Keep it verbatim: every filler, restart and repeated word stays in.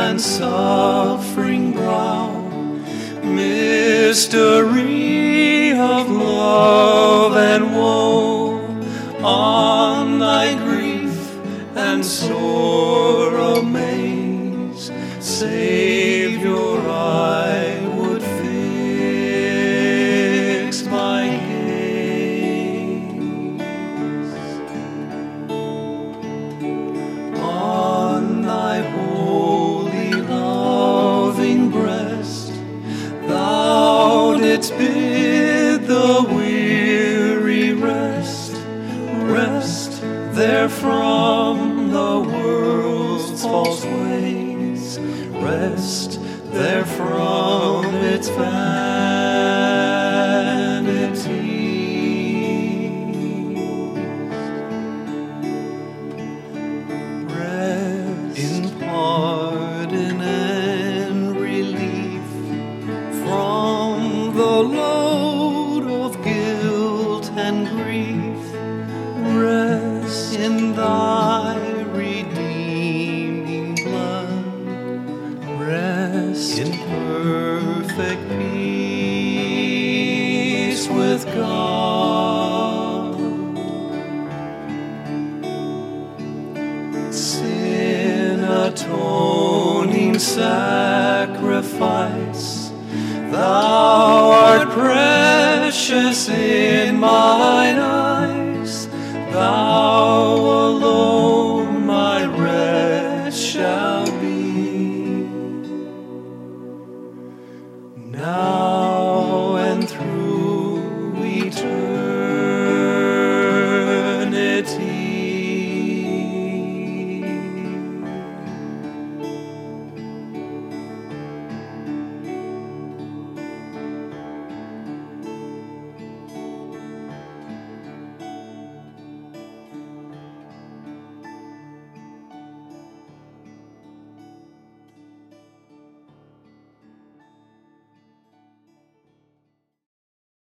and suffering brow, mystery of love and woe, on thy grief and sore amaze, Savior, I would fix my gaze on thy holy loving breast. Thou didst bid the weary rest, rest there from the world's false ways, rest there from its vanity. Rest in pardon and relief from the load of guilt and grief, rest in thy redeeming blood, rest in perfect peace with God. Sin atoning sacrifice, thou art precious in mine eyes, thou alone my rest shall be. Now